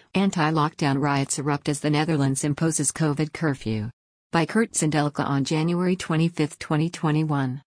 Anti-lockdown riots erupt as the Netherlands imposes COVID curfew. By Kurt Zindelke on January 25, 2021.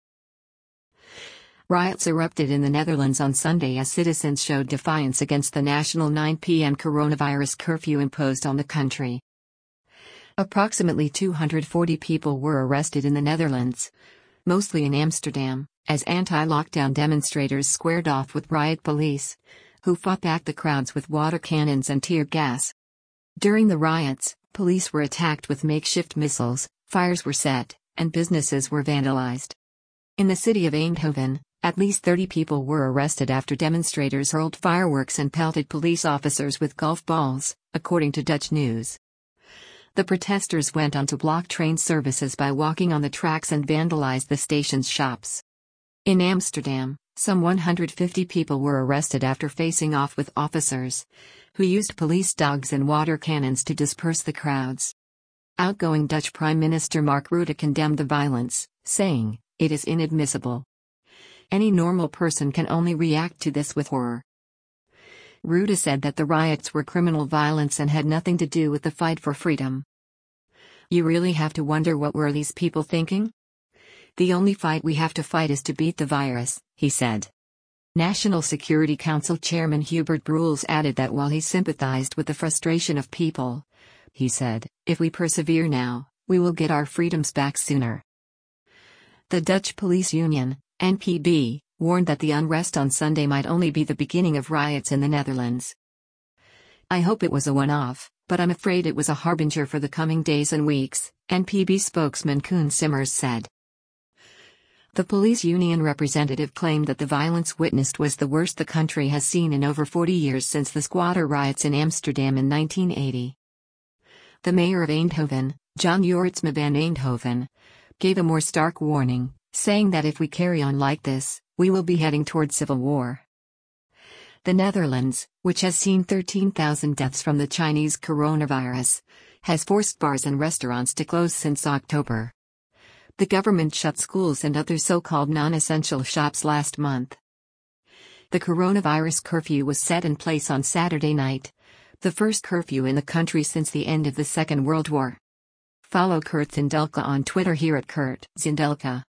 Riots erupted in the Netherlands on Sunday as citizens showed defiance against the national 9 p.m. coronavirus curfew imposed on the country. Approximately 240 people were arrested in the Netherlands, mostly in Amsterdam, as anti-lockdown demonstrators squared off with riot police, who fought back the crowds with water cannons and tear gas. During the riots, police were attacked with makeshift missiles, fires were set, and businesses were vandalized. In the city of Eindhoven, at least 30 people were arrested after demonstrators hurled fireworks and pelted police officers with golf balls, according to Dutch news. The protesters went on to block train services by walking on the tracks and vandalized the station's shops. In Amsterdam, some 150 people were arrested after facing off with officers, who used police dogs and water cannons to disperse the crowds. Outgoing Dutch Prime Minister Mark Rutte condemned the violence, saying, "It is inadmissible. Any normal person can only react to this with horror." Rutte said that the riots were criminal violence and had nothing to do with the fight for freedom. "You really have to wonder what were these people thinking? The only fight we have to fight is to beat the virus," he said. National Security Council Chairman Hubert Bruls added that while he sympathized with the frustration of people, he said, "If we persevere now, we will get our freedoms back sooner." The Dutch Police Union, NPB, warned that the unrest on Sunday might only be the beginning of riots in the Netherlands. "I hope it was a one-off, but I'm afraid it was a harbinger for the coming days and weeks," NPB spokesman Koen Simmers said. The police union representative claimed that the violence witnessed was the worst the country has seen in over 40 years since the squatter riots in Amsterdam in 1980. The mayor of Eindhoven, Jan Jorisma van Eindhoven, gave a more stark warning, saying that if we carry on like this, we will be heading toward civil war. The Netherlands, which has seen 13,000 deaths from the Chinese coronavirus, has forced bars and restaurants to close since October. The government shut schools and other so-called non-essential shops last month. The coronavirus curfew was set in place on Saturday night, the first curfew in the country since the end of the Second World War. Follow Kurt Zindelke on Twitter here at Kurt Zindelke.